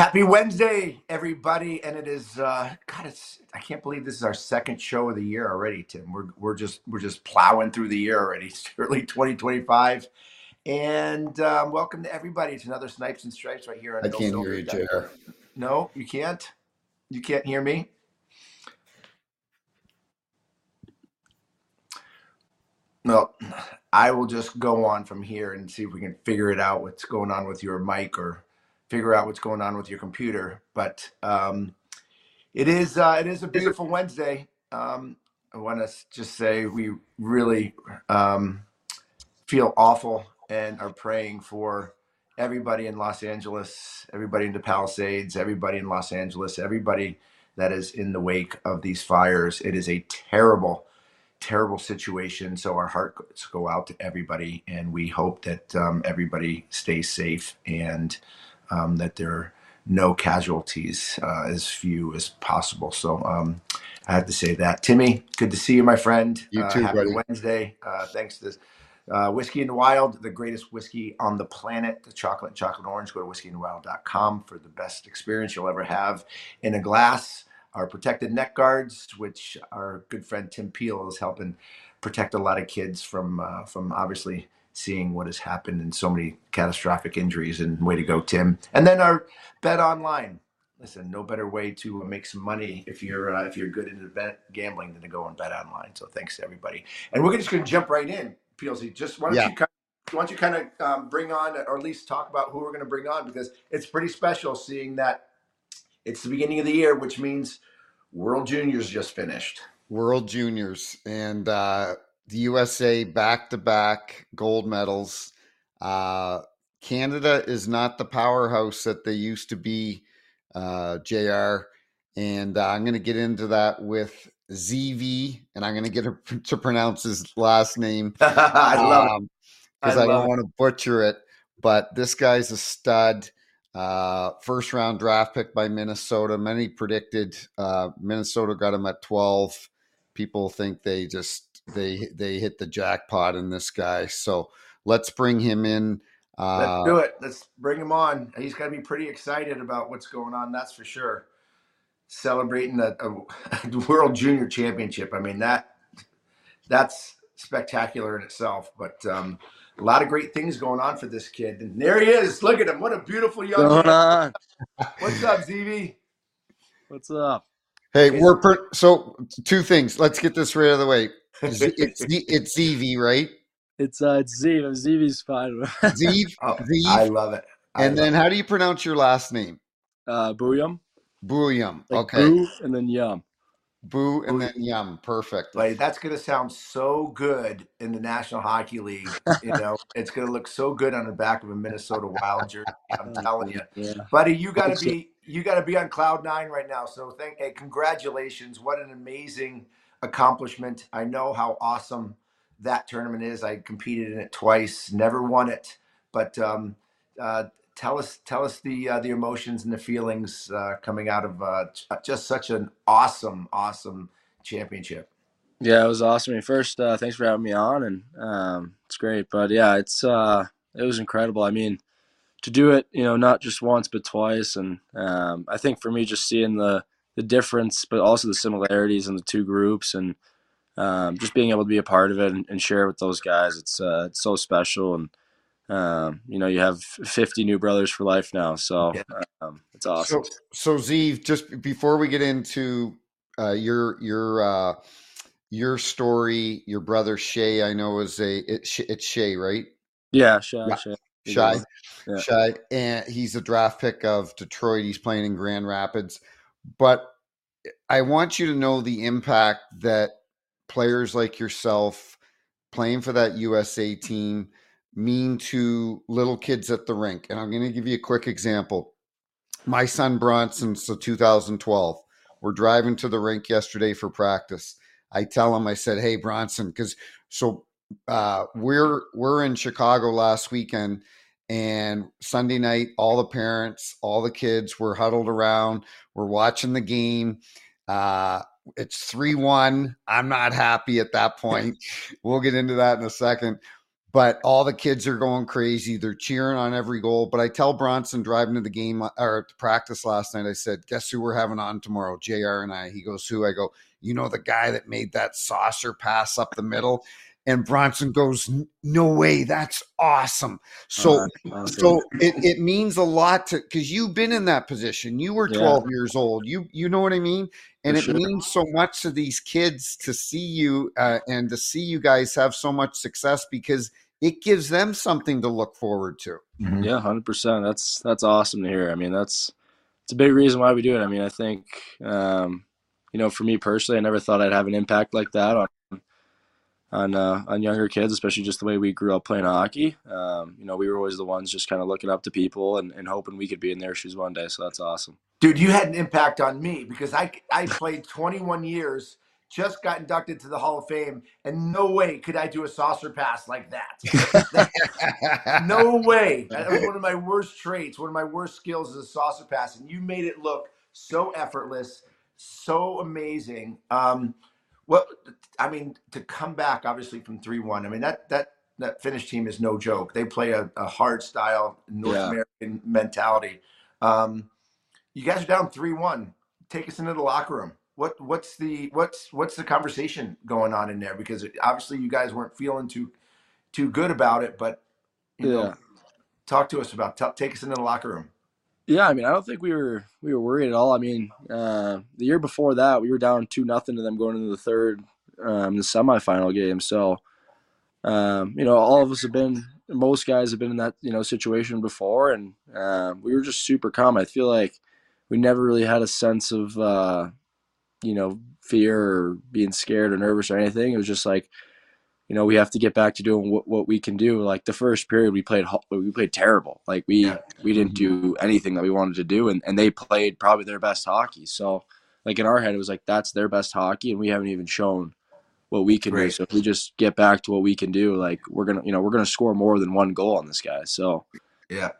Happy Wednesday, everybody! And it is I can't believe this is our second show of the year already, Tim. We're just plowing through the year already. It's early 2025, and welcome to everybody. It's another Snipes and Stripes right here on I can't hear you, JR. No, you can't. You can't hear me. No, I will just go on from here and see if we can figure it out. What's going on with your mic, or figure out what's going on with your computer? But it is a beautiful Wednesday. I want to just say we really feel awful and are praying for everybody in Los Angeles, everybody in the Palisades, everybody in Los Angeles, everybody that is in the wake of these fires. It is a terrible, terrible situation. So our hearts go out to everybody, and we hope that everybody stays safe, and that there are no casualties, as few as possible. So I have to say that. Timmy, good to see you, my friend. You too, happy buddy. Wednesday. Thanks to Whiskey in the Wild, the greatest whiskey on the planet, the chocolate and chocolate orange. Go to whiskeyinthewild.com for the best experience you'll ever have in a glass. Our protected neck guards, which our good friend Tim Peel is helping protect a lot of kids from obviously seeing what has happened and so many catastrophic injuries. And way to go, Tim. And then our Bet Online. Listen, no better way to make some money if you're good into gambling than to go and bet online. So thanks to everybody. And we're just going to jump right in, PLC. Just why don't you kind of bring on, or at least talk about who we're going to bring on, because it's pretty special seeing that it's the beginning of the year, which means World Juniors just finished. World Juniors, and the USA back-to-back gold medals. Canada is not the powerhouse that they used to be, JR. And I'm going to get into that with ZV, and I'm going to get to pronounce his last name. I love it. Because I don't want to butcher it. But this guy's a stud. First round draft pick by Minnesota. Many predicted Minnesota got him at 12. People think they hit the jackpot in this guy. So let's bring him in. Let's do it. Let's bring him on. He's got to be pretty excited about what's going on. That's for sure. Celebrating a World Junior Championship. I mean, that's spectacular in itself. But a lot of great things going on for this kid. And there he is. Look at him. What a beautiful young man. What's up, ZV? What's up? Hey, so two things. Let's get this right out of the way. It's ZV, right? It's Zeev. ZV's fine. Zeev? Zeev? I love it. Then how do you pronounce your last name? Booyum. Booyum. Like okay. Boo and then Yum. Boo and then Yum. Perfect. Like, that's going to sound so good in the National Hockey League. You know, it's going to look so good on the back of a Minnesota Wild jersey. I'm telling you, buddy, you got to be on cloud nine right now. So congratulations. What an amazing accomplishment. I know how awesome that tournament is. I competed in it twice, never won it, but tell us the emotions and the feelings coming out of just such an awesome championship. Yeah, it was awesome. First, thanks for having me on, and it's great. But yeah, it was incredible. I mean, to do it, not just once but twice, and I think for me, just seeing the difference, but also the similarities in the two groups, and just being able to be a part of it and share with those guys, it's so special. And you have 50 new brothers for life now, so it's awesome. So Zeev, just before we get into your story, your brother Shea, I know it's Shea, right? Yeah, Shea. Shea, and he's a draft pick of Detroit. He's playing in Grand Rapids, but I want you to know the impact that players like yourself playing for that USA team mean to little kids at the rink. And I'm going to give you a quick example. My son Bronson, so 2012, we're driving to the rink yesterday for practice. I tell him, I said, hey, Bronson, we're in Chicago last weekend, and Sunday night, all the parents, all the kids were huddled around. We're watching the game. It's 3-1. I'm not happy at that point. We'll get into that in a second. but all the kids are going crazy. They're cheering on every goal. But I tell Bronson driving to the game or to practice last night, I said, guess who we're having on tomorrow? JR and I. He goes, who? I go, you know, the guy that made that saucer pass up the middle. And Bronson goes, no way, that's awesome. So it means a lot to, because you've been in that position. You were 12 years old. You know what I mean? And it means so much to these kids to see you and to see you guys have so much success, because it gives them something to look forward to. Mm-hmm. Yeah, 100%. That's awesome to hear. I mean, it's a big reason why we do it. I mean, I think, you know, for me personally, I never thought I'd have an impact like that on younger kids, especially just the way we grew up playing hockey. You know, we were always the ones just kind of looking up to people and hoping we could be in their shoes one day. So that's awesome. Dude, you had an impact on me because I played 21 years, just got inducted to the Hall of Fame, and no way could I do a saucer pass like that. No way. That was one of my worst traits, one of my worst skills is a saucer pass, and you made it look so effortless, so amazing. Well, I mean, to come back obviously from 3-1, I mean that Finnish team is no joke. They play a hard style North American mentality. You guys are down 3-1. Take us into the locker room. What's the conversation going on in there? Because obviously you guys weren't feeling too good about it, but you know, talk to us about take us into the locker room. Yeah, I mean, I don't think we were worried at all. I mean, the year before that, we were down 2-0 to them going into the third, the semifinal game. So, you know, most guys have been in that, you know, situation before, and we were just super calm. I feel like we never really had a sense of, you know, fear or being scared or nervous or anything. It was just like, you know, we have to get back to doing what we can do. Like the first period, we played terrible. Like we didn't do anything that we wanted to do, and they played probably their best hockey. So, like in our head, it was like that's their best hockey, and we haven't even shown what we can do. So if we just get back to what we can do, like we're gonna score more than one goal on this guy. So yeah,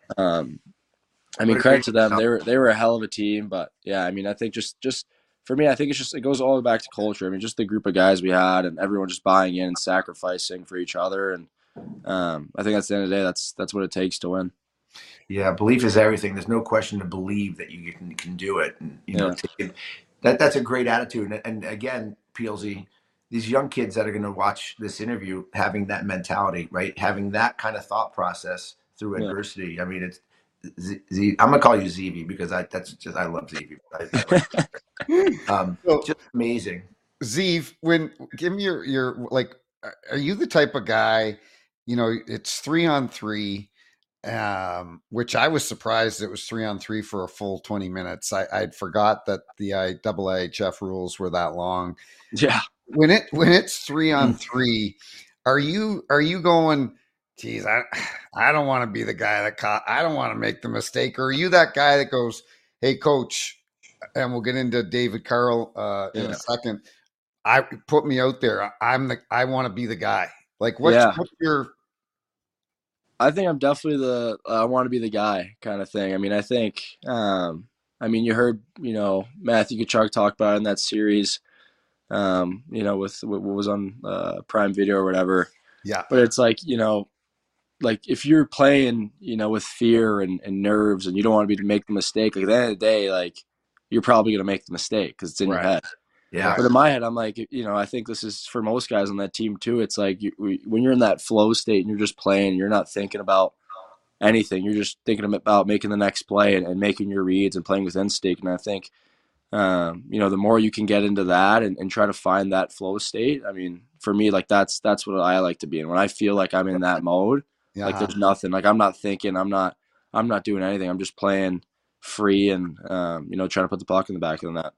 I mean, credit to them. They were a hell of a team. But yeah, I mean, I think just for me, I think it goes all the way back to culture. I mean, just the group of guys we had and everyone just buying in and sacrificing for each other. And I think at the end of the day, that's what it takes to win. Yeah, belief is everything. There's no question to believe that you can do it. And, you know, that's a great attitude. And again, PLZ, these young kids that are going to watch this interview having that mentality, right? Having that kind of thought process through adversity. I mean, it's I'm gonna call you ZV because I love ZV. Just amazing. Zeev, give me your like, are you the type of guy, you know, it's 3-on-3, which I was surprised it was 3-on-3 for a full 20 minutes. I'd forgot that the IIHF rules were that long. Yeah. When it's 3-on-3, are you going, geez, I don't want to be the guy that I don't want to make the mistake. Or are you that guy that goes, hey, coach, and we'll get into David Carl in a second. Put me out there. I want to be the guy. Like, what's your? I think I'm definitely I want to be the guy kind of thing. I mean, I think, I mean, you heard, you know, Matthew Tkachuk talk about it in that series, you know, with what was on Prime Video or whatever. Yeah. But it's like, you know, like if you're playing, you know, with fear and nerves and you don't want to make the mistake, like at the end of the day, like you're probably going to make the mistake because it's in your head. Yeah. But in my head, I'm like, you know, I think this is for most guys on that team too. It's like when you're in that flow state and you're just playing, you're not thinking about anything. You're just thinking about making the next play and making your reads and playing with instinct. And I think, you know, the more you can get into that and try to find that flow state. I mean, for me, like that's what I like to be in. When I feel like I'm in that mode, like there's nothing. Like I'm not thinking. I'm not doing anything. I'm just playing free and you know, trying to put the puck in the back of the net.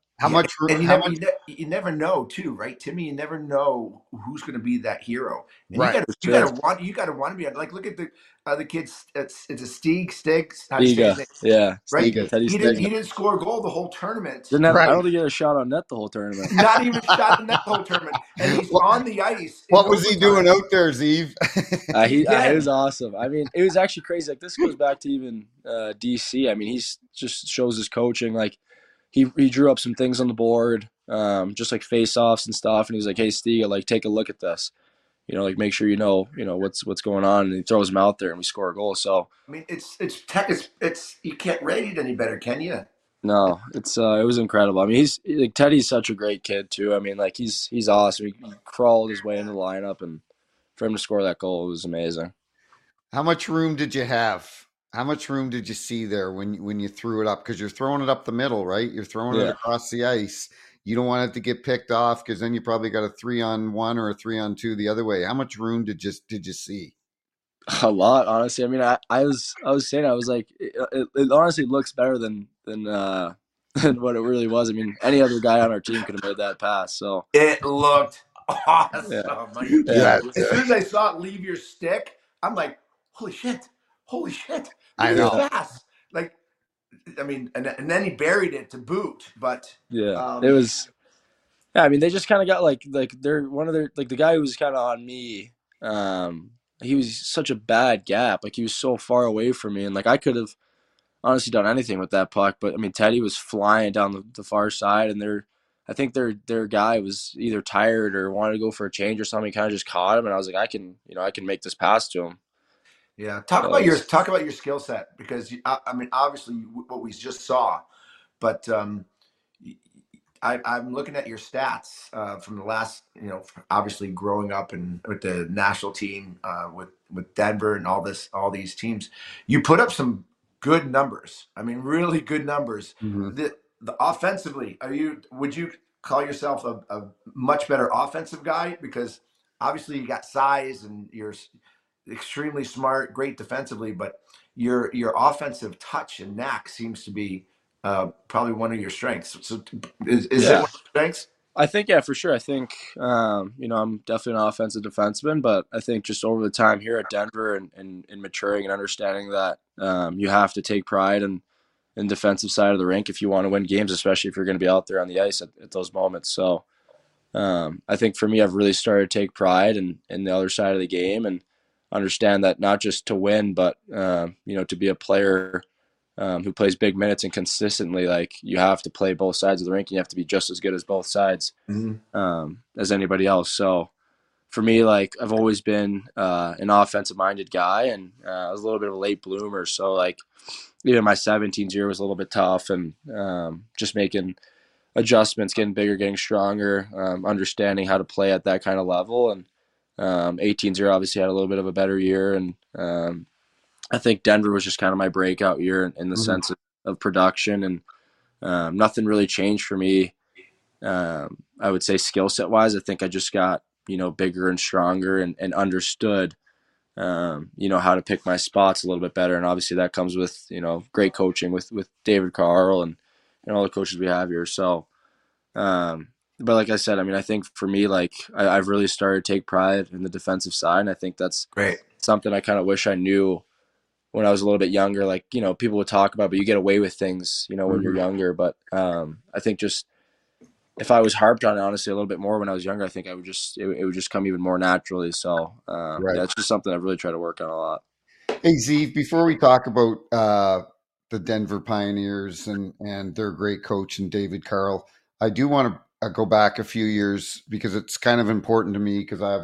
You never know too, right, Timmy? You never know who's going to be that hero. And right. You got to want to be like. Look at the kids. It's a Stiga. Yeah, right. Stiga. He didn't score a goal the whole tournament. I don't think he had a shot on net the whole tournament. Not even a shot on net the whole tournament, and he's on the ice. What was he doing out there, Zeev? He was awesome. I mean, it was actually crazy. Like this goes back to even DC. I mean, he's just shows his coaching. Like he drew up some things on the board, just like face-offs and stuff. And he was like, hey, Stiga, like take a look at this. like make sure what's going on, and he throws him out there and we score a goal. So I mean, it's tech. It's you can't rate it any better, can you? no, it was incredible. I mean, he's like Teddy's such a great kid too. I mean, like he's awesome. He crawled his way into the lineup, and for him to score that goal, it was amazing. How much room did you have? How much room did you see there when you threw it up? Because you're throwing it up the middle, right? You're throwing it Yeah, across the ice. You don't want it to get picked off because then you probably got a 3-on-1 or a 3-on-2 the other way. How much room did you see? a lot, honestly. I mean, I was saying, I was like, it honestly looks better than than what it really was. I mean, any other guy on our team could have made that pass. So It looked yeah, awesome. Like, yeah, as soon as I saw it leave your stick, I'm like, holy shit, look I at this know. yeah, pass. Like, I mean, and then he buried it to boot. But yeah. It um, was. Yeah, I mean, they just kind of got like they're one of their like the guy who was kind of on me. Um, he was such a bad gap. Like he was so far away from me, and like I could have honestly done anything with that puck. But I mean, Teddy was flying down the far side, and I think their guy was either tired or wanted to go for a change or something. He kind of just caught him, and I was like, I can make this pass to him. yeah, So it was, talk about your skill set because I mean, obviously, what we just saw, but I'm looking at your stats from the last, obviously growing up and with the national team with Denver and all these teams. You put up some good numbers. I mean, really good numbers. Mhm. The offensively, would you call yourself a much better offensive guy? Because obviously you got size and you're extremely smart, great defensively, but your offensive touch and knack seems to be probably one of your strengths. So is it one yeah. of your strengths? I think, yeah, for sure. I think, I'm definitely an offensive defenseman, but I think just over the time here at Denver and maturing and understanding that you have to take pride in defensive side of the rink if you want to win games, especially if you're going to be out there on the ice at those moments. So I think for me, I've really started to take pride in the other side of the game and understand that not just to win, but, to be a player who plays big minutes and consistently, like you have to play both sides of the rink and you have to be just as good as both sides Mhm. as anybody else. So for me, like I've always been an offensive minded guy, and I was a little bit of a late bloomer. So like even my 17s year was a little bit tough, and just making adjustments, getting bigger, getting stronger, understanding how to play at that kind of level. And 18s year obviously had a little bit of a better year, and I think Denver was just kind of my breakout year in the Mhm. sense of production, and nothing really changed for me. I would say skill set wise, I think I just got bigger and stronger and understood how to pick my spots a little bit better. And obviously that comes with great coaching with David Carl and all the coaches we have here. So, but like I said, I mean, I think for me, like I've really started to take pride in the defensive side, and I think that's Great. something I kind of wish I knew when I was a little bit younger. Like people would talk about, but you get away with things when you're Mhm. younger. But I think just if I was harped on it honestly a little bit more when I was younger, I think I would just it would just come even more naturally. So Right. yeah, it's just something I've really tried to work on a lot. Hey, Zeev, before we talk about the Denver Pioneers and their great coach and David Carl, I do want to go back a few years because it's kind of important to me because I have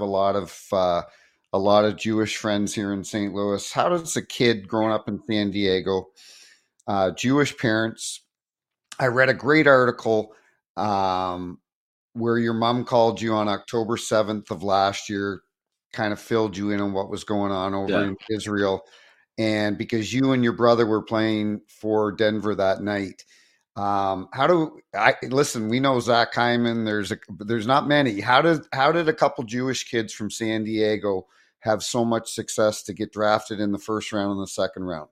a lot of Jewish friends here in St. Louis. How does a kid growing up in San Diego, Jewish parents? I read a great article um, where your mom called you on October 7th of last year, kind of filled you in on what was going on over Yeah. in Israel. And because you and your brother were playing for Denver that night, how do I listen? We know Zach Hyman. There's not many. How did a couple Jewish kids from San Diego have so much success to get drafted in the first round and the second round?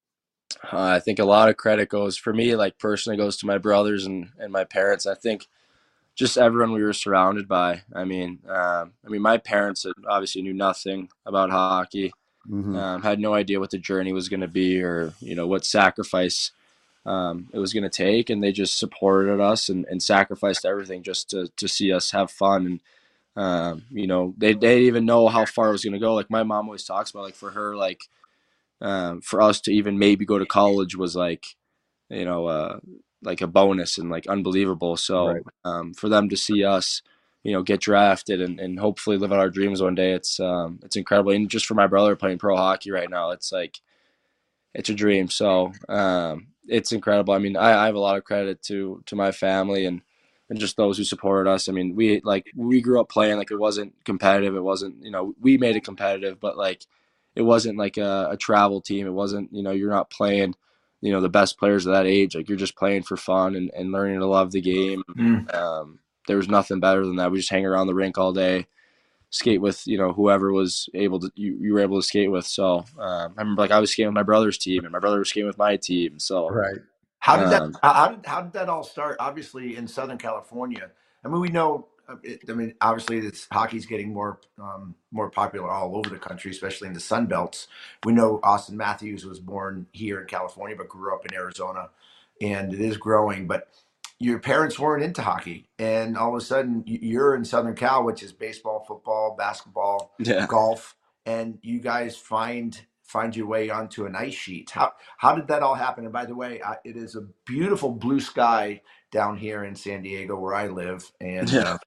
I think a lot of credit goes for me, like personally, goes to my brothers and my parents. I think just everyone we were surrounded by. I mean, my parents obviously knew nothing about hockey, Mm-hmm. had no idea what the journey was going to be or what sacrifice it was going to take, and they just supported us and sacrificed everything just to see us have fun. And they didn't even know how far it was going to go. Like my mom always talks about, like for her, like for us to even maybe go to college was you know uh, like a bonus and like unbelievable. Right. So for them to see us get drafted and hopefully live out our dreams one day. It's incredible. And just for my brother playing pro hockey right now, it's like, it's a dream. So it's incredible. I mean, I have a lot of credit to my family and just those who supported us. I mean, we grew up playing, like, it wasn't competitive. It wasn't, we made it competitive, but like it wasn't like a travel team. It wasn't, you're not playing, the best players of that age. Like, you're just playing for fun and learning to love the game. There was nothing better than that. We just hang around the rink all day, skate with whoever was able to you were able to skate with. So I remember, like, I was skating with my brother's team and my brother was skating with my team. So Right. How did that how did that all start? Obviously, in Southern California. I mean, we know. Obviously, this hockey's getting more popular all over the country, especially in the Sun Belts. We know Austin Matthews was born here in California, but grew up in Arizona, and it is growing. But your parents weren't into hockey, and all of a sudden you're in Southern Cal, which is baseball, football, basketball, yeah. golf, and you guys find your way onto an ice sheet. How did that all happen? And by the way, it is a beautiful blue sky down here in San Diego where I live, and Yeah.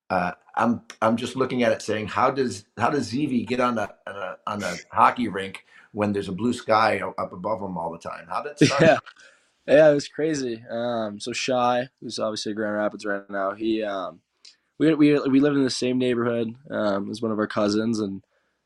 I'm just looking at it saying, how does ZV get on a hockey rink when there's a blue sky up above them all the time? How did it start? Yeah, it was crazy. So Shy, who's obviously at Grand Rapids right now, he we lived in the same neighborhood as one of our cousins, and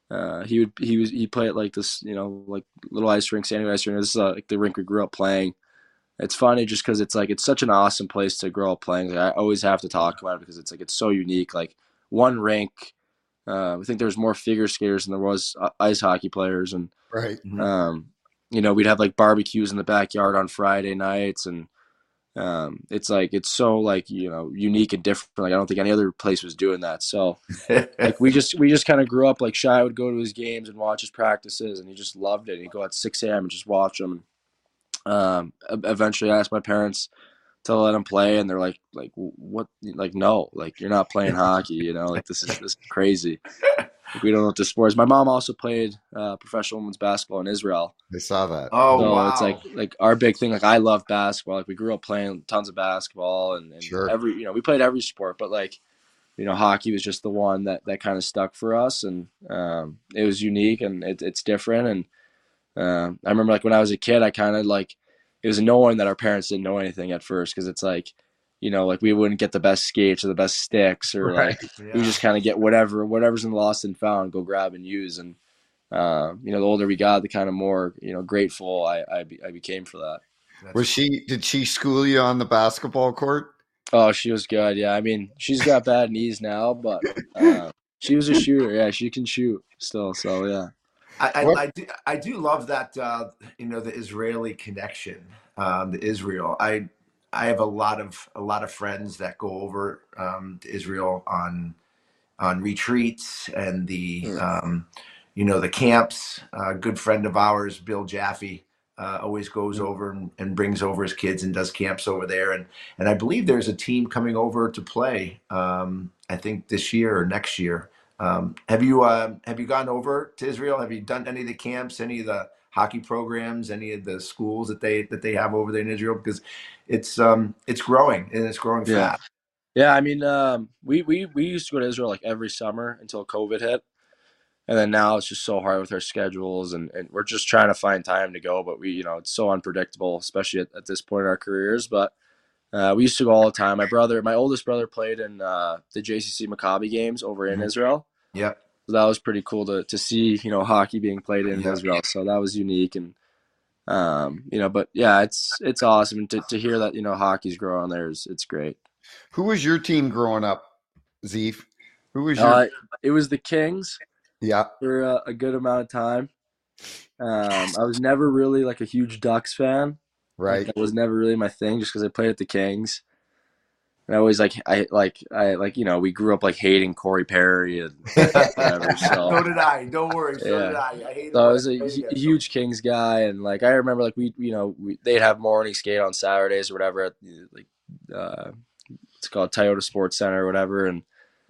he played at like this, like little ice rink, Sandy ice rink. This is like the rink we grew up playing. It's funny just because it's like, it's such an awesome place to grow up playing. Like, I always have to talk about it because it's like, it's so unique. Like, one rink, I think there's more figure skaters than there was ice hockey players, and Right. we'd have like barbecues in the backyard on Friday nights, and it's like, it's so like, unique and different. Like, I don't think any other place was doing that. So like, we just kind of grew up, like, Shy would go to his games and watch his practices, and he just loved it. He'd go at 6 a.m. and just watch them. Eventually I asked my parents to let him play, and they're like, what? Like, no, like, you're not playing hockey, like, this is crazy. Like, we don't know what the sport is. My mom also played professional women's basketball in Israel. I saw that. Oh, so wow. It's like our big thing. Like, I love basketball. Like, we grew up playing tons of basketball, and Sure. every, we played every sport, but like, hockey was just the one that kind of stuck for us, and it was unique, and it's different. And I remember, like, when I was a kid, I kind of like, it was annoying that our parents didn't know anything at first, because it's like, like, we wouldn't get the best skates or the best sticks, or Right. like, we just kind of get whatever's in the lost and found, go grab and use. And the older we got, the kind of more grateful I became for that. Did she school you on the basketball court? Oh, she was good. Yeah, I mean, she's got bad knees now, but she was a shooter. Yeah, she can shoot still. So yeah. I do love that the Israeli connection, the Israel. I have a lot of friends that go over to Israel on retreats and the the camps. A good friend of ours, Bill Jaffe, always goes over and brings over his kids and does camps over there. And I believe there's a team coming over to play. I think this year or next year. Have you gone over to Israel? Have you done any of the camps, any of the hockey programs, any of the schools that they have over there in Israel? Because it's growing, and it's growing fast. Yeah, I mean, we used to go to Israel like every summer until COVID hit, and then now it's just so hard with our schedules, and we're just trying to find time to go. But it's so unpredictable, especially at this point in our careers. But we used to go all the time. My oldest brother played in the JCC Maccabi games over in Israel. Yep. So that was pretty cool to see, hockey being played in Israel. So that was unique. And, but yeah, it's awesome to hear that, hockey's growing there. It's great. Who was your team growing up, Zeef? Who was it was the Kings. Yeah. For a good amount of time. I was never really like a huge Ducks fan. Right. Like, that was never really my thing, just because I played at the Kings. And I always we grew up like hating Corey Perry and whatever. So so did I. Don't worry. So did I. I hated. So I was a huge Kings guy, and like, I remember, like, they'd have morning skate on Saturdays or whatever at like it's called Toyota Sports Center or whatever, and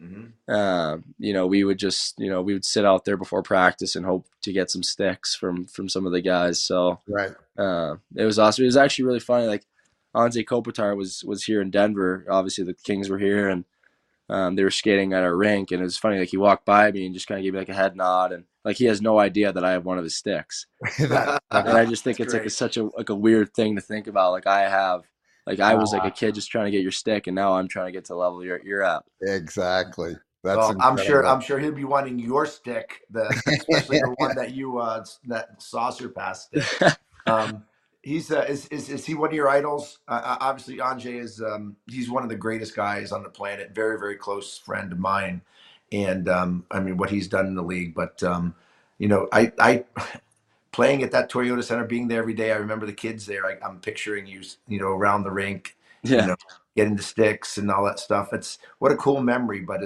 we would just we would sit out there before practice and hope to get some sticks from some of the guys. So right. It was awesome. It was actually really funny. Like, Anze Kopitar was here in Denver. Obviously, the Kings were here, and they were skating at our rink, and it was funny. Like he walked by me and just kind of gave me like a head nod, and like he has no idea that I have one of his sticks. That's And funny. I just think it's like such a weird thing to think about. Like I was like a kid just trying to get your stick, and now I'm trying to get to the level you're at. Exactly. That's Well, incredible. I'm sure he'll be wanting your stick, especially the one that you that saucer pass stick. He's is he one of your idols? Obviously, Anže is he's one of the greatest guys on the planet. Very very close friend of mine, and I mean what he's done in the league. But you know, I playing at that Toyota Center, being there every day. I remember the kids there. I'm picturing you know, around the rink, you Yeah, know, getting the sticks and all that stuff. It's what a cool memory. But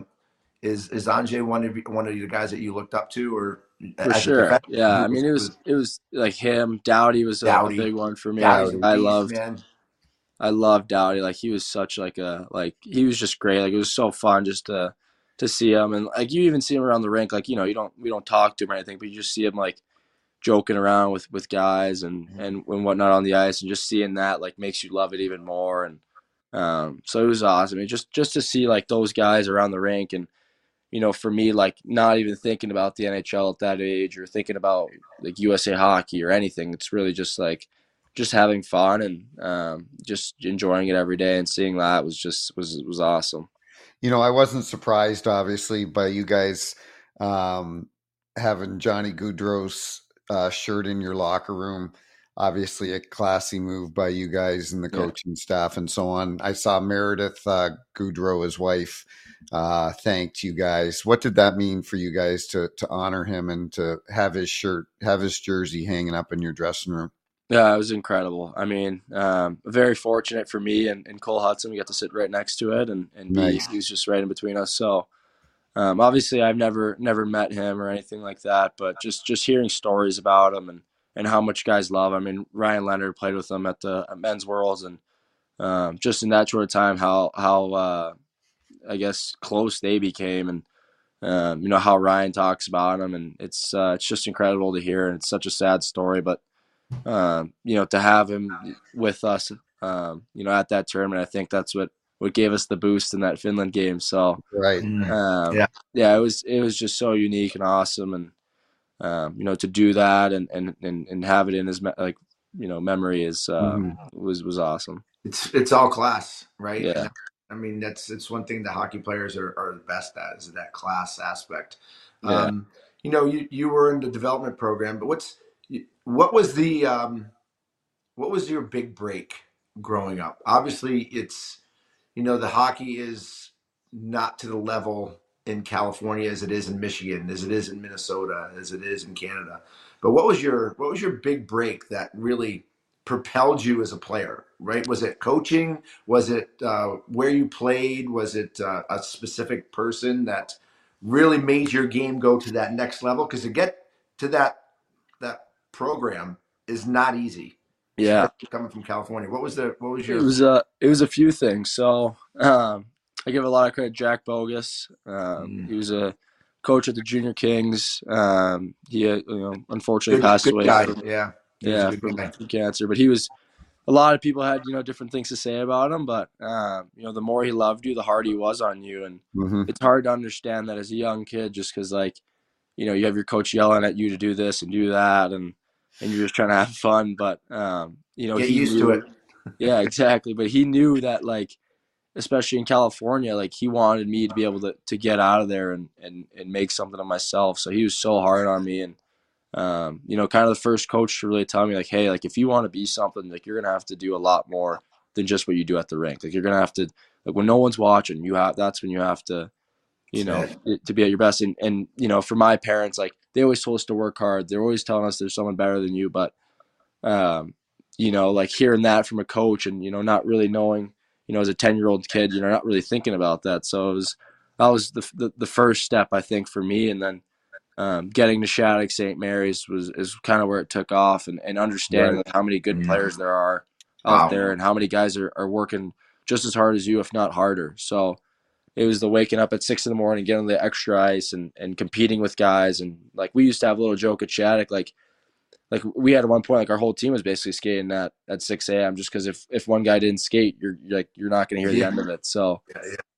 is Anže one of the guys that you looked up to, or for as a sure. defender? Yeah, Who I mean it was like him. Doughty was a Dowdy? big one for me. Dowdy's a Dowdy. beast, man. I loved Doughty. Like he was such like he was just great. Like it was so fun just to see him, and like you even see him around the rink. Like you know we don't talk to him or anything, but you just see him like joking around with guys and whatnot on the ice, and just seeing that like makes you love it even more. And so it was awesome. And just to see like those guys around the rink, and you know, for me, like not even thinking about the NHL at that age or thinking about like USA hockey or anything. It's really just like just having fun and just enjoying it every day, and seeing that was awesome. You know, I wasn't surprised, obviously, by you guys um, having Johnny Gaudreau's shirt in your locker room. Obviously, a classy move by you guys and the Yeah. coaching staff and so on. I saw Meredith Gaudreau, his wife, thanked you guys. What did that mean for you guys to honor him and to have his shirt, have his jersey hanging up in your dressing room? Yeah, it was incredible. I mean, very fortunate for me and Cole Hudson. We got to sit right next to it, and Nice. he was just right in between us. So obviously, I've never met him or anything like that, but just hearing stories about him and how much guys love. I mean, Ryan Leonard played with him at Men's Worlds, and just in that short time, how I guess close they became, and you know how Ryan talks about him, and it's just incredible to hear, and it's such a sad story, but you know, to have him with us, you know, at that tournament, I think that's what gave us the boost in that Finland game. So, Right. Yeah. yeah, it was just so unique and awesome, and you know, to do that and have it in his like you know memory is was awesome. It's all class, right? Yeah, And I mean it's one thing that hockey players are the best at is that class aspect. yeah, You know, you were in the development program, but what was the what was your big break growing up? Obviously, it's you know the hockey is not to the level in California as it is in Michigan, as it is in Minnesota, as it is in Canada. But what was your big break that really propelled you as a player? Right? Was it coaching? Was it where you played? Was it a specific person that really made your game go to that next level? Because to get to that program is not easy, yeah. especially coming from California. What was your It was a few things. So I give a lot of credit to Jack Bogus. He was a coach at the Junior Kings. He you know unfortunately passed good away guy? from Yeah, he was a good from guy. cancer, but he was a lot of people had you know different things to say about him, but you know the more he loved you, the harder he was on you, and Mm-hmm. it's hard to understand that as a young kid, just because like you know you have your coach yelling at you to do this and do that, and you're just trying to have fun, but you know Get he used to it. knew, yeah, exactly, but he knew that like especially in California, like he wanted me to be able to get out of there and make something of myself. So he was so hard on me, and you know, kind of the first coach to really tell me like, hey, like if you want to be something, like you're gonna have to do a lot more than just what you do at the rink. Like you're gonna have to like when no one's watching, that's when you have to, you know, to be at your best. And you know, for my parents, like they always told us to work hard. They're always telling us there's someone better than you, but um, you know, like hearing that from a coach and, you know, not really knowing, you know, as a 10-year-old kid, you know, not really thinking about that. So that was the first step, I think, for me. And then getting to Shattuck St. Mary's is kind of where it took off, and understanding Right. like how many good Yeah. players there are out Wow. there and how many guys are working just as hard as you, if not harder. So it was the waking up at 6 in the morning, getting the extra ice and competing with guys. And like we used to have a little joke at Shattuck, like we had at one point like our whole team was basically skating at 6 a.m. just because if one guy didn't skate, you're not going to hear the end of it. So Yeah, yeah.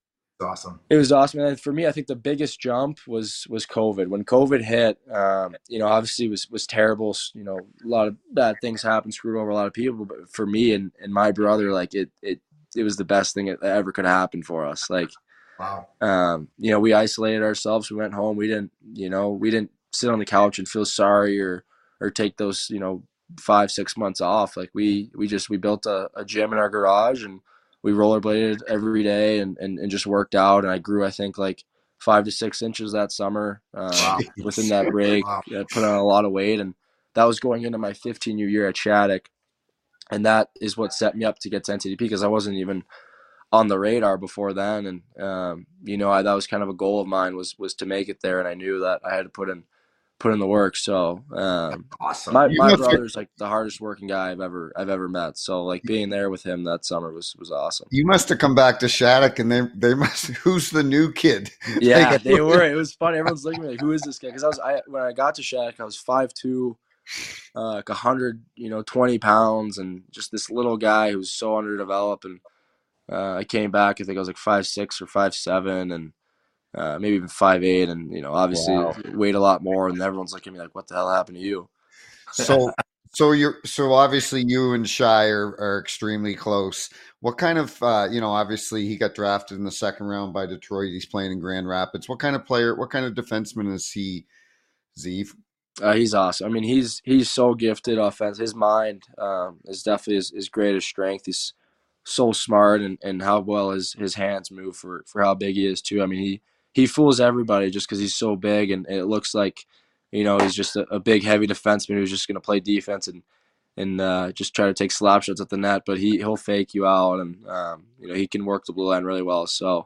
awesome. It was awesome. And for me, I think the biggest jump was COVID. When COVID hit, obviously was terrible. A lot of bad things happened, screwed over a lot of people. But for me and my brother, like it was the best thing that ever could happen for us. Like, wow. We isolated ourselves. We went home. We didn't sit on the couch and feel sorry or take those 5-6 months off. Like we built a gym in our garage, and we rollerbladed every day and just worked out. And I grew, I think, like 5 to 6 inches that summer within that break. Wow. I put on a lot of weight, and that was going into my 15th year at Shattuck. And that is what set me up to get to NTDP, because I wasn't even on the radar before then. And, that was kind of a goal of mine was to make it there. And I knew that I had to put in the work. So, awesome. My brother's like the hardest working guy I've ever met. So like being there with him that summer was awesome. You must have come back to Shattuck, and they must. Who's the new kid? Yeah, they were. It was funny. Everyone's looking at me like, "Who is this guy?" Because when I got to Shattuck, I was 5'2", like 120 pounds, and just this little guy who was so underdeveloped. And I came back, I think I was like 5'6" or 5'7", and maybe even 5'8", and obviously weighed a lot more. And everyone's looking at me like, "What the hell happened to you?" So obviously you and Shai are extremely close. What kind of obviously he got drafted in the second round by Detroit. He's playing in Grand Rapids. What kind of player? What kind of defenseman is he, Zeev? He's awesome. I mean, he's so gifted offense. His mind is definitely his greatest strength. He's so smart, and how well his hands move for how big he is too. I mean, he fools everybody just because he's so big, and it looks like he's just a big heavy defenseman who's just going to play defense and just try to take slap shots at the net. But he'll fake you out, and he can work the blue line really well. So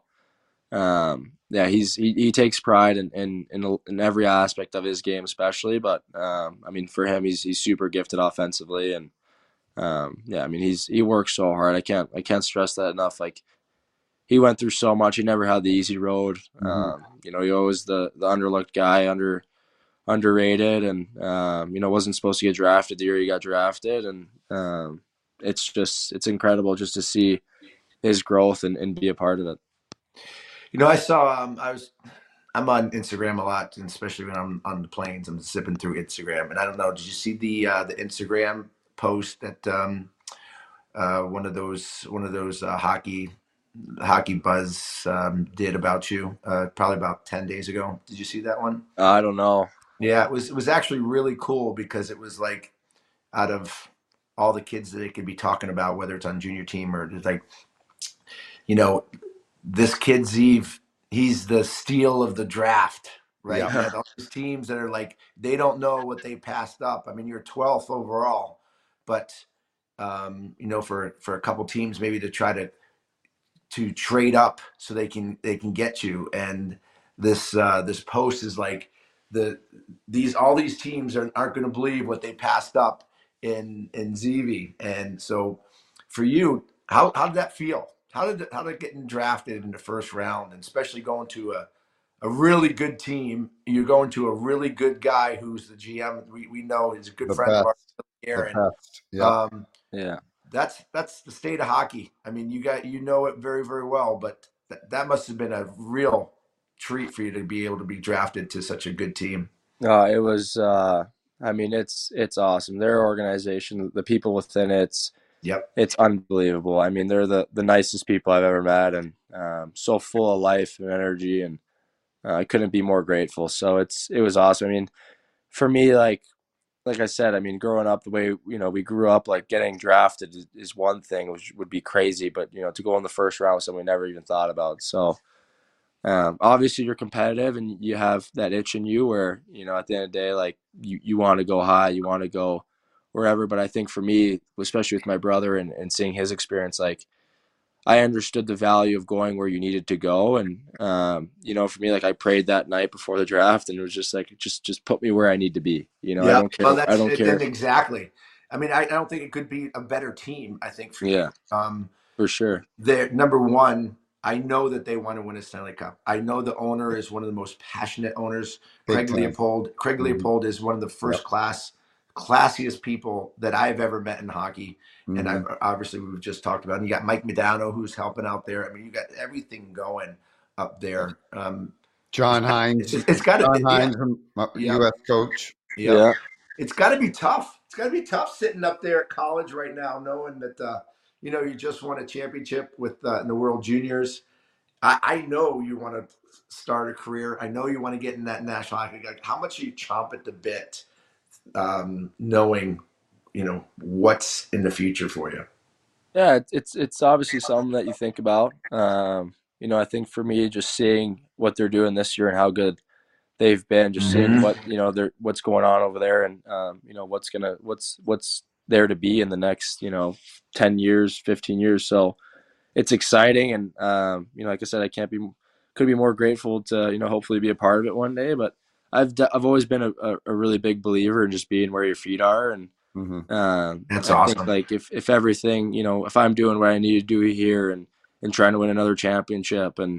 he takes pride in every aspect of his game, especially. But I mean, for him, he's super gifted offensively, and I mean, he works so hard. I can't stress that enough. Like, he went through so much. He never had the easy road. He always the underlooked guy, underrated, and wasn't supposed to get drafted the year he got drafted. And it's incredible just to see his growth and be a part of it. I saw I'm on Instagram a lot, and especially when I'm on the planes, I'm zipping through Instagram. And I don't know, did you see the Instagram post that one of those hockey buzz did about you probably about 10 days ago? Did you see that one? I don't know. Yeah, it was actually really cool, because it was like, out of all the kids that they could be talking about, whether it's on junior team or it's like, this kid Zeev, he's the steal of the draft, right? Yeah. You have all these teams that are like, they don't know what they passed up. I mean, you're 12th overall, but for a couple teams maybe to try to trade up so they can get you. And this post is like, all these teams aren't going to believe what they passed up in Zeev. And so for you, how did that feel? How did getting drafted in the first round, and especially going to a really good team? You're going to a really good guy who's the GM. We know he's a good friend of ours, Aaron. Yeah. That's the state of hockey. I mean, you know it very, very well, but that must have been a real treat for you to be able to be drafted to such a good team. It was. I mean, it's awesome. Their organization, the people within it, it's unbelievable. I mean, they're the nicest people I've ever met, and so full of life and energy, and I couldn't be more grateful. So it was awesome. I mean, for me, like I said, I mean, growing up the way we grew up, like getting drafted is one thing, which would be crazy, but to go in the first round was something we never even thought about. So obviously you're competitive, and you have that itch in you where at the end of the day, like you want to go high, you want to go wherever. But I think for me, especially with my brother and seeing his experience, like I understood the value of going where you needed to go. And for me, like I prayed that night before the draft, and it was just like just put me where I need to be. I don't care. Well, I don't care. Exactly. I mean, I don't think it could be a better team, I think, for you. For sure. They're number one. I know that they want to win a Stanley Cup. I know the owner is one of the most passionate owners. Craig Leopold. Craig Leopold is one of the classiest people that I've ever met in hockey. Mm-hmm. And obviously we've just talked about it. And you got Mike Modano, who's helping out there. I mean, you got everything going. up there. John Hines, It's got to, John yeah, Hines, yeah, U.S. coach. yeah. Yeah. It's got to be tough. It's got to be tough sitting up there at college right now, knowing that you just won a championship with in the World Juniors. I know you want to start a career. I know you want to get in that national hockey. Like, how much you chomp at the bit, knowing what's in the future for you. Yeah, it's obviously something that you think about. I think for me, just seeing what they're doing this year and how good they've been, just seeing Mm-hmm. what they're what's going on over there, and what's there to be in the next 10 years, 15 years. So it's exciting, and like I said, could be more grateful to hopefully be a part of it one day. But I've always been a really big believer in just being where your feet are, and Mm-hmm. That's I think awesome. like if everything, if I'm doing what I need to do here and trying to win another championship, and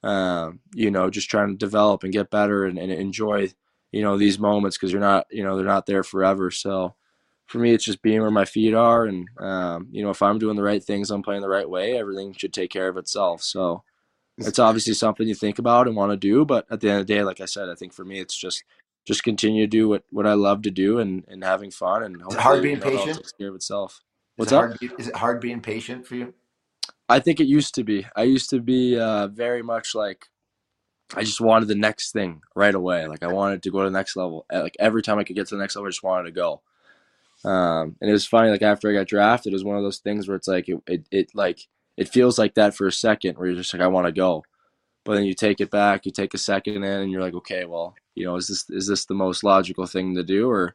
just trying to develop and get better, and enjoy these moments, because they're not there forever. So for me, it's just being where my feet are, and if I'm doing the right things, I'm playing the right way, everything should take care of itself. So it's obviously something you think about and want to do, but at the end of the day, like I said, I think for me, it's just continue to do what I love to do, and having fun, and Is it hard hopefully, being it all patient? takes care of itself. Is What's it up? hard? Is it hard being patient for you? I think it used to be. I used to be very much like I just wanted the next thing right away. Like I wanted to go to the next level. Like every time I could get to the next level, I just wanted to go. And it was funny. Like after I got drafted, it was one of those things where it's like it feels like that for a second, where you're just like, I want to go. But then you take it back, you take a second in, and you're like, okay, well, is this the most logical thing to do, or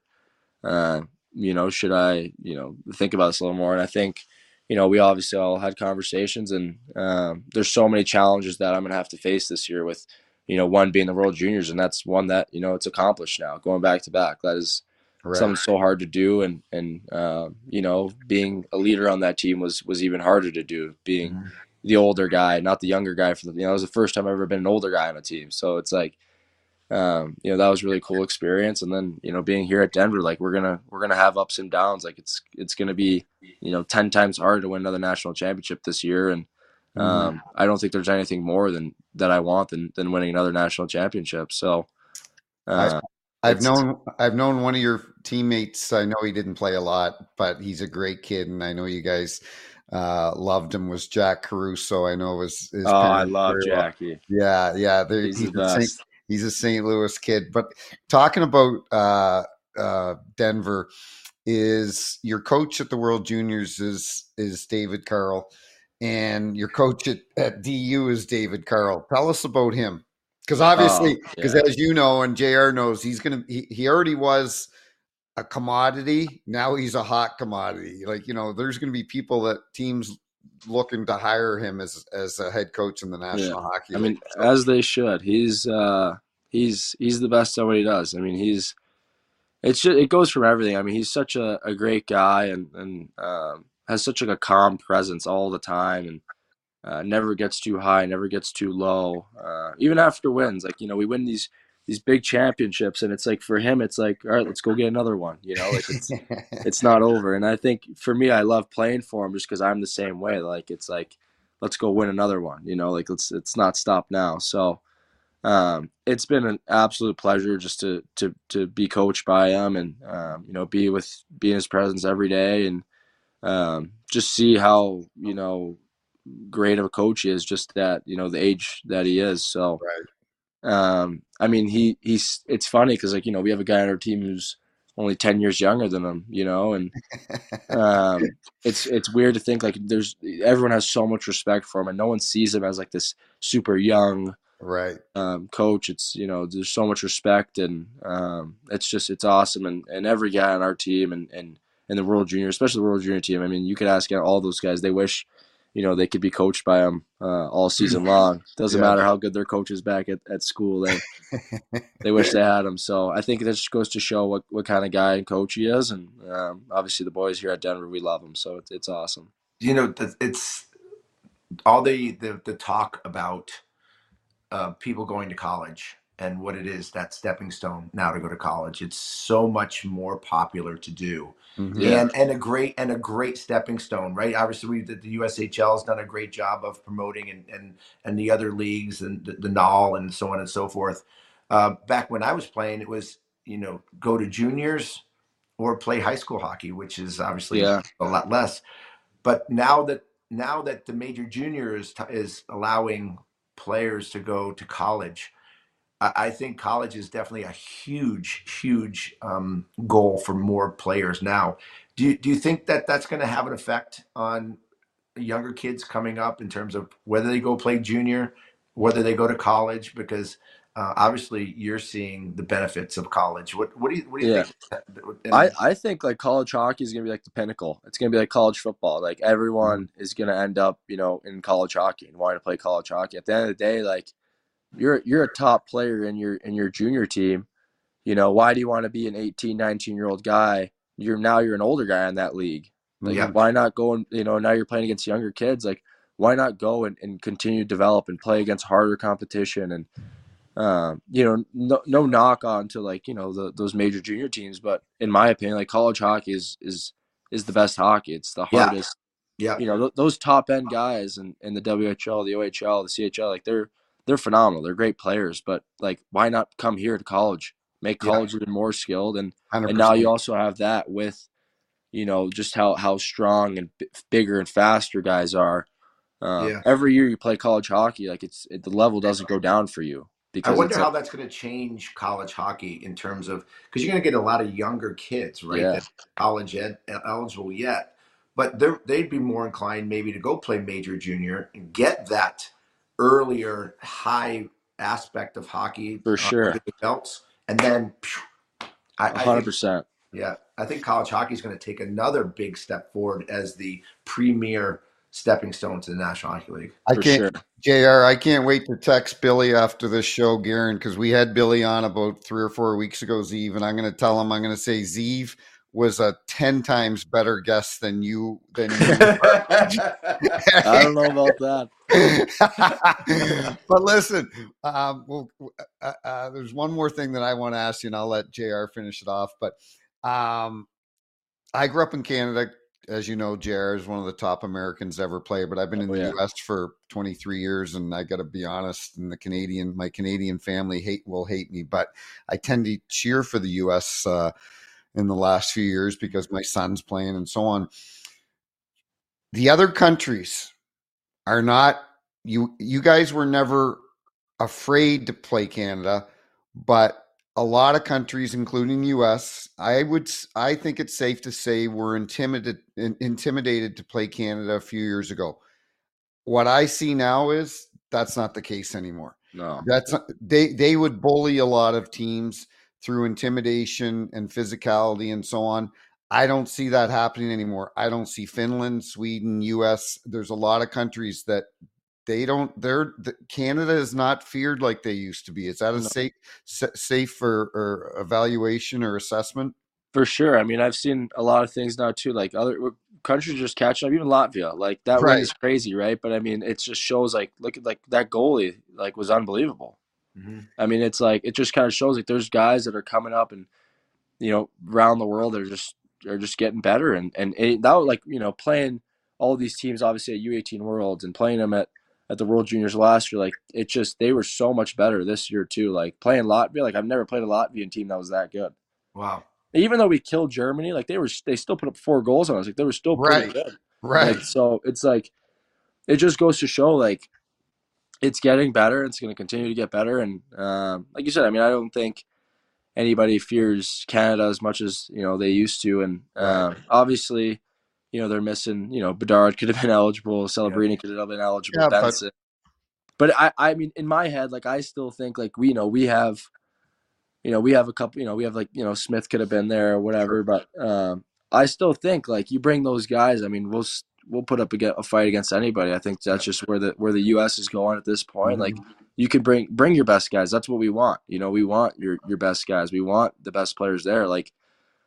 should I, think about this a little more? And I think, we obviously all had conversations, and there's so many challenges that I'm gonna have to face this year with, one being the World Juniors, and that's one that it's accomplished now, going back to back. That is Right. something so hard to do, and being a leader on that team was even harder to do, being Mm-hmm. the older guy, not the younger guy. It was the first time I've ever been an older guy on a team, so it's like that was a really cool experience. And then being here at Denver, like we're gonna have ups and downs. Like it's gonna be 10 times harder to win another national championship this year, and Mm-hmm. I don't think there's anything more than that I want than winning another national championship. So I, uh, I've it's known one of your teammates. I know he didn't play a lot, but he's a great kid, and I know you guys loved him. Was Jack Caruso? I know his oh, I parents love very well. Jackie. Yeah, yeah. He's the best. He's a St. Louis kid. But talking about Denver, is your coach at the World Juniors is David Carl, and your coach at DU is David Carl. Tell us about him. Because Oh obviously, because yeah. as you know, and JR knows, he already was a commodity. Now he's a hot commodity. Like, there's gonna be people that teams looking to hire him as a head coach in the Yeah, National Hockey I League. mean, So as they should. He's the best at what he does. I mean, it goes from everything. I mean, he's such a great guy, and has such like a calm presence all the time, and never gets too high, never gets too low. Even after wins, like we win these big championships, and it's like for him, it's like, all right, let's go get another one. Like it's not over. And I think for me, I love playing for him just because I'm the same way. Like it's like, let's go win another one. Like let's not stop now. So it's been an absolute pleasure just to be coached by him, and be in his presence every day, and just see how great of a coach he is, just that the age that he is. So right. I mean, he's it's funny because like we have a guy on our team who's only 10 years younger than him, and it's weird to think like everyone has so much respect for him, and no one sees him as like this super young Right. coach. It's there's so much respect, and it's awesome. And every guy on our team, and the World Junior, especially the World Junior team, I mean, you could ask all those guys, they wish they could be coached by him all season long. Doesn't Yeah. matter how good their coach is back at school, they wish they had him. So I think that just goes to show what kind of guy and coach he is. And obviously the boys here at Denver, we love him, so it's awesome. It's all the talk about people going to college and what it is, that stepping stone now to go to college. It's so much more popular to do. Yeah. And a great stepping stone, right? Obviously, the USHL has done a great job of promoting, and the other leagues and the NAL and so on and so forth. Back when I was playing, it was, go to juniors or play high school hockey, which is obviously Yeah. a lot less. But now that the major junior is allowing players to go to college, I think college is definitely a huge goal for more players now. Do you think that that's going to have an effect on younger kids coming up in terms of whether they go play junior, whether they go to college? Because obviously you're seeing the benefits of college. What do you Yeah. think? I think like college hockey is gonna be like the pinnacle. It's gonna be like college football. Like everyone is gonna end up, in college hockey and wanting to play college hockey. At the end of the day, like you're a top player in your junior team. Why do you want to be an 18, 19-year-old guy? You're an older guy in that league. Like, Yeah. why not go and, now you're playing against younger kids. Like, why not go and continue to develop and play against harder competition? And, no knock on to like, those major junior teams. But in my opinion, like college hockey is the best hockey. It's the Yeah. hardest. Yeah. Those top end guys in the WHL, the OHL, the CHL, like they're phenomenal. They're great players, but like why not come here to college, make college even more skilled, and 100%. now you also have that with just how strong and bigger and faster guys are. Yeah. Every year you play college hockey, like the level doesn't go down for you I because wonder it's how like that's going to change college hockey in terms of, because you're going to get a lot of younger kids, right? yeah That college eligible yet, but they'd be more inclined maybe to go play major junior and get that earlier high aspect of hockey for under sure, the belts, and then I think 100%. yeah, I think college hockey is going to take another big step forward as the premier stepping stone to the National Hockey League. I For can't, sure. JR, I can't wait to text Billy after this show, Garen, because we had Billy on about 3 or 4 weeks ago, Zeev, and I'm going to tell him, I'm going to say Zeev was a 10 times better guest than you. I don't know about that. But listen, there's one more thing that I want to ask you, and I'll let JR finish it off. But I grew up in Canada. As you know, JR is one of the top Americans ever play, but I've been in the US for 23 years, and I got to be honest, my Canadian family will hate me, but I tend to cheer for the US in the last few years because my son's playing and so on. The other countries are not, you guys were never afraid to play Canada, but a lot of countries, including US, I think it's safe to say were intimidated to play Canada a few years ago. What I see now is that's not the case anymore. No. They would bully a lot of teams through intimidation and physicality and so on. I don't see that happening anymore. I don't see Finland, Sweden, US. There's a lot of countries that Canada is not feared like they used to be. Is that a safe or evaluation or assessment? For sure. I mean, I've seen a lot of things now too. Like other countries just catching up. Even Latvia, like that win Right. is crazy, right? But I mean, it just shows like look at like that goalie like was unbelievable. Mm-hmm. I mean, it's like it just kind of shows like there's guys that are coming up and around the world are just getting better and that was like playing all these teams obviously at U18 Worlds and playing them at the World Juniors last year, like it just they were so much better this year too. Like playing Latvia, like I've never played a Latvian team that was that good. Wow. Even though we killed Germany, like they still put up 4 goals on us. Like they were still pretty good. Right. Like, so it's like it just goes to show like it's getting better. It's going to continue to get better. And like you said, I mean, I don't think anybody fears Canada as much as they used to. And obviously, they're missing. Bedard could have been eligible. Celebrini could have been eligible. Yeah, Benson. But I mean, in my head, like I still think like we have. We have a couple, we have like, Smith could have been there or whatever, but I still think like you bring those guys, I mean, we'll put up a fight against anybody. I think that's just where the US is going at this point. Like you can bring your best guys. That's what we want. We want your best guys. We want the best players there. Like,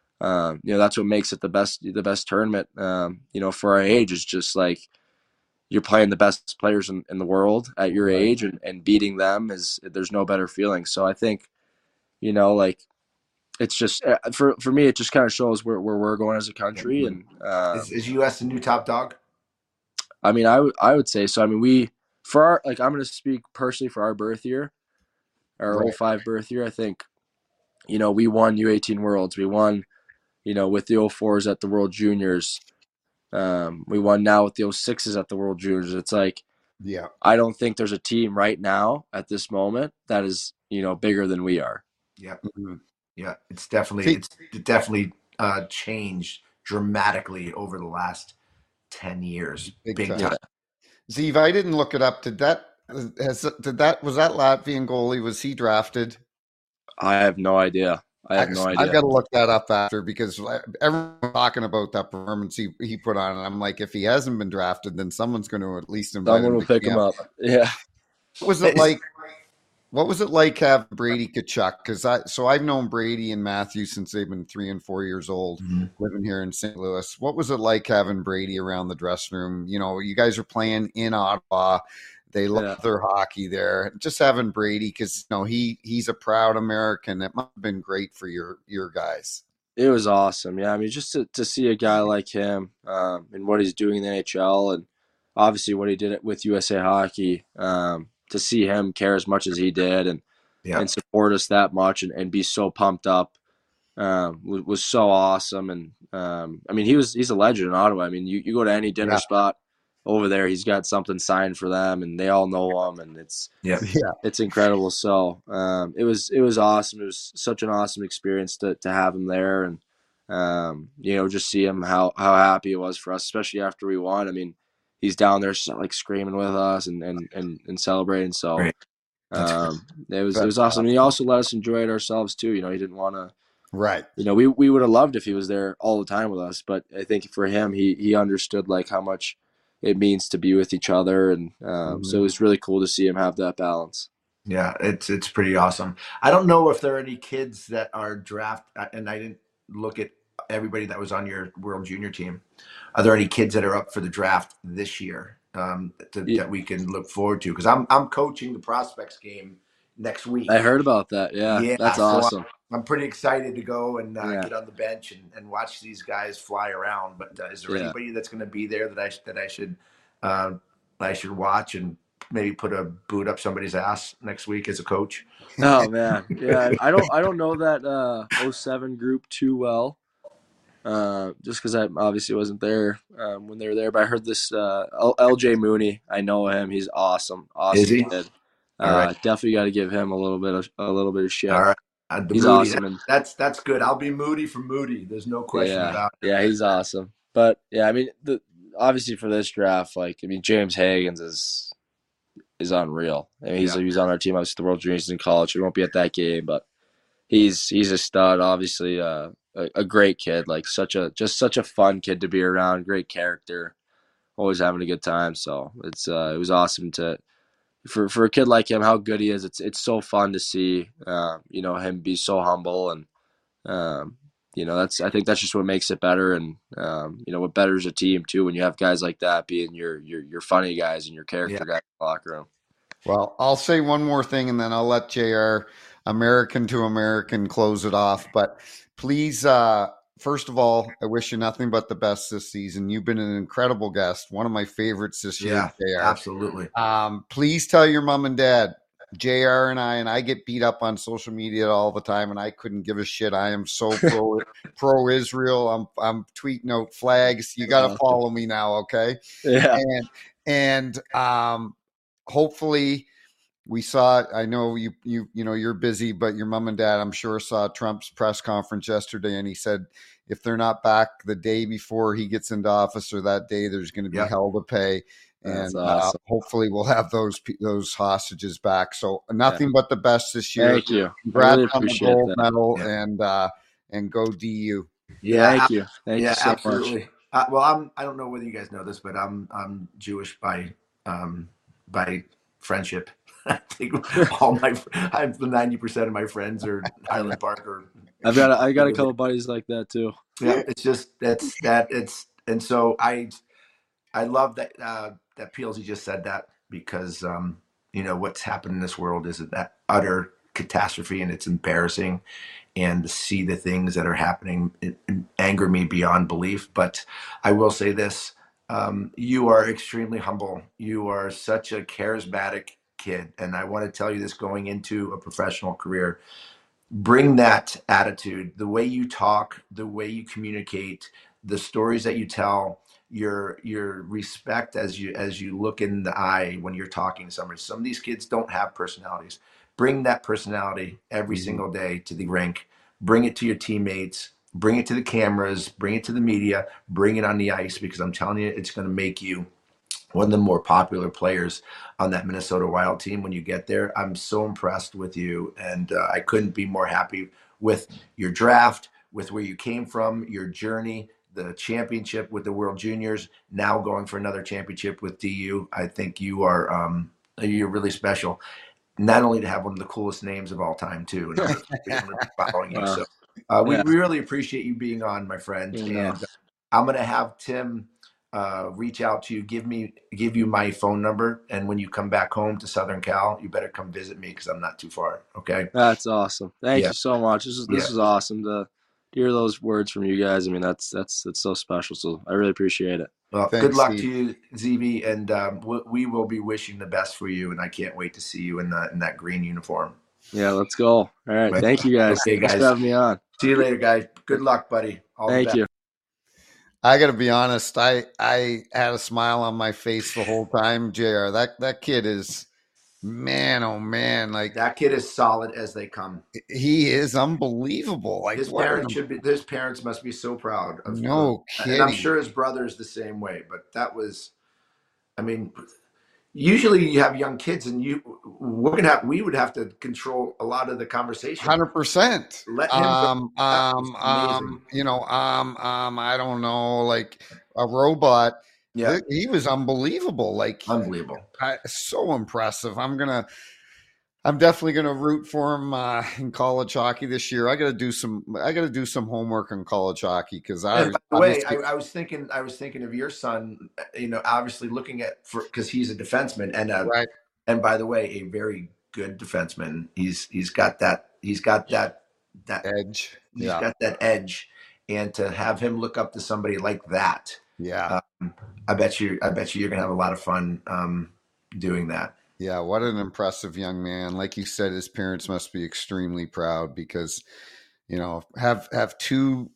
that's what makes it the best tournament, for our age is just like, you're playing the best players in the world at your age, and beating them there's no better feeling. So I think, like, it's just for me, it just kind of shows where we're going as a country. And is U.S. the new top dog? I mean, I would say so. I mean, we for our I'm going to speak personally for our birth year, our 05 birth year. I think, we won U18 Worlds. We won, with the 04s at the World Juniors. We won now with the 06s at the World Juniors. It's like, I don't think there's a team right now at this moment that is, bigger than we are. Yeah. Mm-hmm. Yeah. It's definitely changed dramatically over the last 10 years. Big time. Yeah. Zeev, I didn't look it up. Was that Latvian goalie? Was he drafted? I have no idea. I've got to look that up after, because everyone's talking about that performance he put on, and I'm like, if he hasn't been drafted, then someone's going to at least invite someone will pick him up. Yeah. What was it like having Brady Tkachuk? Because I've known Brady and Matthew since they've been 3 and 4 years old, living here in St. Louis. What was it like having Brady around the dressing room? You guys are playing in Ottawa. They love their hockey there. Just having Brady, because he's a proud American. It must have been great for your guys. It was awesome. Yeah, I mean, just to see a guy like him and what he's doing in the NHL, and obviously what he did with USA Hockey. To see him care as much as he did and support us that much and be so pumped up was so awesome. And I mean, he's a legend in Ottawa. I mean, you go to any dinner spot over there, he's got something signed for them, and they all know him, and it's incredible. So it was awesome. It was such an awesome experience to have him there, and just see him how happy it was for us, especially after we won. I mean, he's down there like screaming with us and celebrating. So it was awesome. And he also let us enjoy it ourselves too. He didn't want to. Right. We would have loved if he was there all the time with us, but I think for him, he understood like how much it means to be with each other, and so it was really cool to see him have that balance. Yeah, it's pretty awesome. I don't know if there are any kids that are and I didn't look at everybody that was on your World Junior team. Are there any kids that are up for the draft this year that we can look forward to? Because I'm coaching the prospects game next week. I heard about that. Yeah, that's awesome. So I'm pretty excited to go and get on the bench and watch these guys fly around. But is there anybody that's going to be there that I should watch and maybe put a boot up somebody's ass next week as a coach? Oh man, yeah. I don't know that 07 group too well. Just because I obviously wasn't there when they were there, but I heard this LJ Mooney. I know him. He's awesome. Awesome. Is he? Kid. Definitely got to give him a little bit of shit. All right. He's Moody, awesome. That's good. I'll be Moody for Moody. There's no question about it. Yeah, he's awesome. But yeah, I mean, obviously for this draft, James Higgins is unreal. I mean, he's on our team. Obviously, the World Juniors in college. He won't be at that game, but he's a stud. Obviously, a great kid. Like such a fun kid to be around. Great character. Always having a good time. So it was awesome for a kid like him, how good he is. It's so fun to see, him be so humble, and I think that's just what makes it better, and what betters a team too when you have guys like that being your funny guys and your character guys in the locker room. Well, I'll say one more thing, and then I'll let JR American to American close it off. But please, first of all, I wish you nothing but the best this season. You've been an incredible guest, one of my favorites this year. Yeah, absolutely. Please tell your mom and dad, JR and I get beat up on social media all the time, and I couldn't give a shit. I am so pro Israel. I'm tweeting out flags. You got to follow me now, okay? Yeah. And hopefully we saw, I know you're busy, but your mom and dad, I'm sure, saw Trump's press conference yesterday, and he said if they're not back the day before he gets into office or that day, there's going to be hell to pay. And awesome. Hopefully we'll have those hostages back. So nothing but the best this year. Thank you. Congrats really on the gold medal, and go DU. Yeah, thank you. Thank you so absolutely. much. Well, I don't know whether you guys know this, but I'm Jewish by friendship. I think I have 90% of my friends are Highland Park or. I got a couple buddies like that too. Yeah, it's just and so I love that that Peelsy just said that because what's happened in this world is that utter catastrophe, and it's embarrassing. And to see the things that are happening it anger me beyond belief. But I will say this: you are extremely humble. You are such a charismatic kid, and I want to tell you this going into a professional career. Bring that attitude, the way you talk, the way you communicate, the stories that you tell, your respect as you look in the eye when you're talking to somebody. Some of these kids don't have personalities. Bring that personality every single day to the rink. Bring it to your teammates. Bring it to the cameras. Bring it to the media. Bring it on the ice, because I'm telling you, it's going to make you one of the more popular players on that Minnesota Wild team when you get there. I'm so impressed with you, and I couldn't be more happy with your draft, with where you came from, your journey, the championship with the World Juniors, now going for another championship with DU. I think you're really special. Not only to have one of the coolest names of all time, too, and I'm going to be following you. So we Yeah. really appreciate you being on, my friend. Yeah. And I'm going to have Tim reach out to you, give you my phone number, and when you come back home to Southern Cal, you better come visit me because I'm not too far. Okay. That's awesome. Thank Yeah. you so much. This is awesome to hear those words from you guys. I mean, that's so special. So I really appreciate it. Well, Thanks, good luck Steve. to you, ZB, and we will be wishing the best for you. And I can't wait to see you in that green uniform. Yeah, let's go. All right. Thank you, guys. Okay, Thanks guys. for having me on. See you later, guys. Good luck, buddy. All the Thank best. you. I got to be honest. I had a smile on my face the whole time, JR. That kid is, man, oh man, like That kid is solid as they come. he is unbelievable. Like His parents must be so proud of no him. And I'm kidding. sure his brother is the same way. But that was, I mean, usually you have young kids, and we would have to control a lot of the conversation. 100%. Let him go. Amazing. I don't know, like a robot. Yeah, He was unbelievable. Like unbelievable. so impressive. I'm definitely gonna root for him in college hockey this year. I gotta do some homework on college hockey because By the way, I was thinking of your son. Obviously looking at because he's a defenseman right. and by the way, a very good defenseman. He's got that Edge. He's got that edge, and to have him look up to somebody like that, yeah. I bet you you're gonna have a lot of fun doing that. Yeah, what an impressive young man. Like you said, his parents must be extremely proud because, have two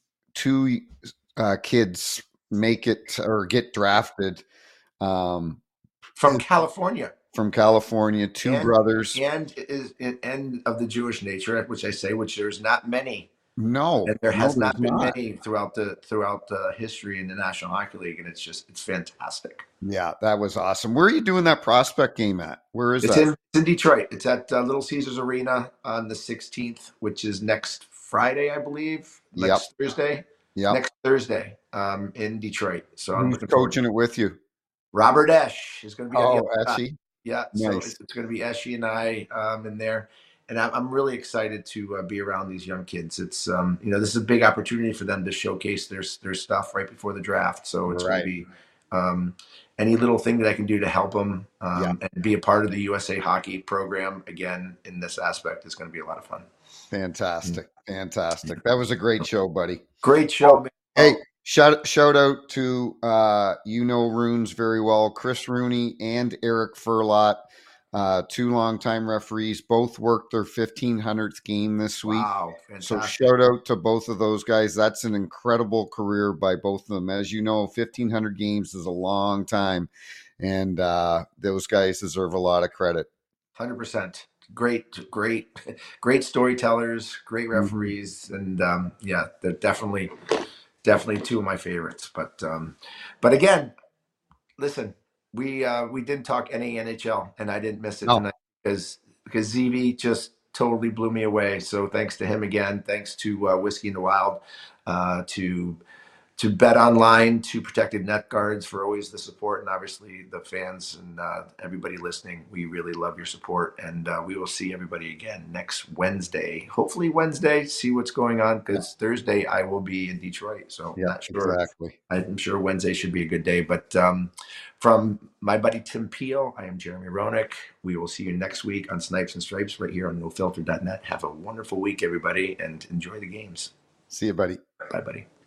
kids make it or get drafted From California. From California, two brothers, and is and of the Jewish nature, which there's not many. No, and there has not been not. many throughout the history in the National Hockey League, and it's fantastic. Yeah, that was awesome. Where are you doing that prospect game at? Where is It's that? in Detroit. It's at Little Caesars Arena on the 16th, which is next Friday, I believe. Next Thursday. Yeah. Next Thursday, in Detroit. So I'm Who's coaching it with you? Robert Esch is going to be. Eshy. Yeah. Nice. So it's going to be Eshy and I in there. And I'm really excited to be around these young kids. It's this is a big opportunity for them to showcase their stuff right before the draft. So it's going to be any little thing that I can do to help them and be a part of the USA Hockey program again in this aspect is going to be a lot of fun. Fantastic. That was a great show, buddy. Great show. Hey, shout out to Runes very well, Chris Rooney and Eric Furlot. Two longtime referees, both worked their 1500th game this week. Wow, fantastic. So shout out to both of those guys. That's an incredible career by both of them. As you know, 1500 games is a long time, and those guys deserve a lot of credit. 100%. Great storytellers, great referees, and they're definitely two of my favorites. But again, listen. We didn't talk any NHL, and I didn't miss it tonight because ZV just totally blew me away. So thanks to him again. Thanks to Whiskey in the Wild, to to Bet Online, to Protected Net Guards for always the support, and obviously the fans and everybody listening. We really love your support, and we will see everybody again next Wednesday. Hopefully Wednesday, see what's going on, because Thursday I will be in Detroit, so not sure. Exactly. I'm sure Wednesday should be a good day. But from my buddy Tim Peel, I am Jeremy Roenick. We will see you next week on Snipes and Stripes right here on NoFilter.net. Have a wonderful week, everybody, and enjoy the games. See you, buddy. Bye, buddy.